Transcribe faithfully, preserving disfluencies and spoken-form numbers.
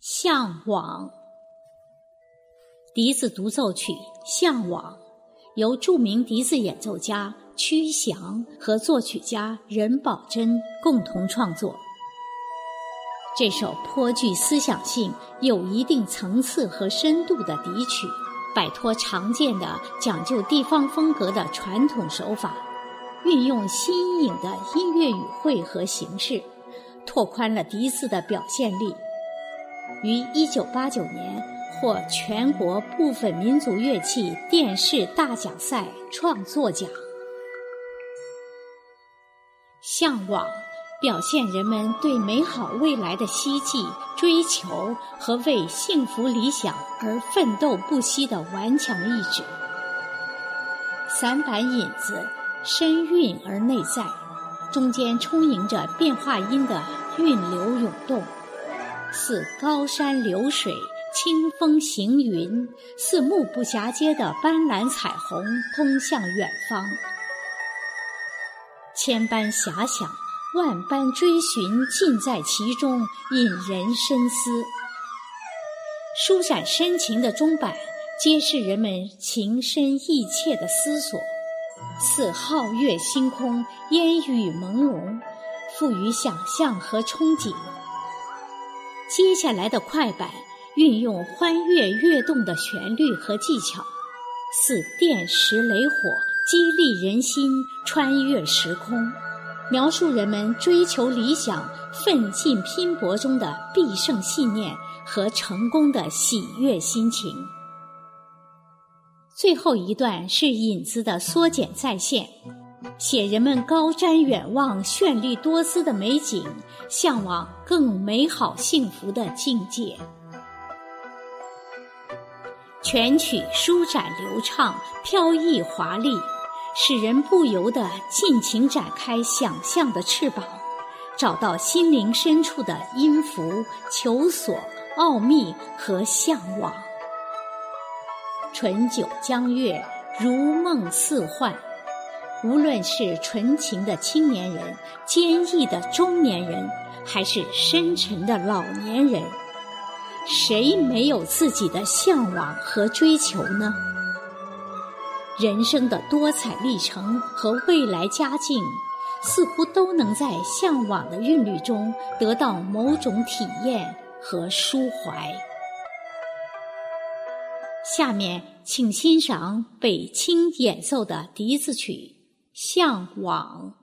向往。笛子独奏曲《向往》由著名笛子演奏家曲翔和作曲家任宝珍共同创作。这首颇具思想性、有一定层次和深度的笛曲，摆脱常见的讲究地方风格的传统手法，运用新颖的音乐语汇和形式，拓宽了笛子的表现力。于一九八九年获全国部分民族乐器电视大奖赛创作奖。向往表现人们对美好未来的希冀、追求和为幸福理想而奋斗不息的顽强意志。散板引子深韵而内在，中间充盈着变化音的韵流涌动，似高山流水、清风行云，似目不暇接的斑斓彩虹通向远方。千般遐想，万般追寻，尽在其中，引人深思。舒展深情的钟摆，揭示人们情深意切的思索，似皓月星空，烟雨朦胧，赋予想象和憧憬。接下来的快板运用欢悦跃动的旋律和技巧，似电石雷火，激励人心，穿越时空，描述人们追求理想、奋进拼搏中的必胜信念和成功的喜悦心情。最后一段是引子的缩减再现，写人们高瞻远望、绚丽多姿的美景，向往更美好幸福的境界。全曲舒展流畅，飘逸华丽，使人不由得尽情展开想象的翅膀，找到心灵深处的音符、求索、奥秘和向往。醇酒将悦，如梦似幻。无论是纯情的青年人、坚毅的中年人，还是深沉的老年人，谁没有自己的向往和追求呢？人生的多彩历程和未来佳境，似乎都能在向往的韵律中得到某种体验和抒怀。下面请欣赏北青演奏的笛子曲《向往》。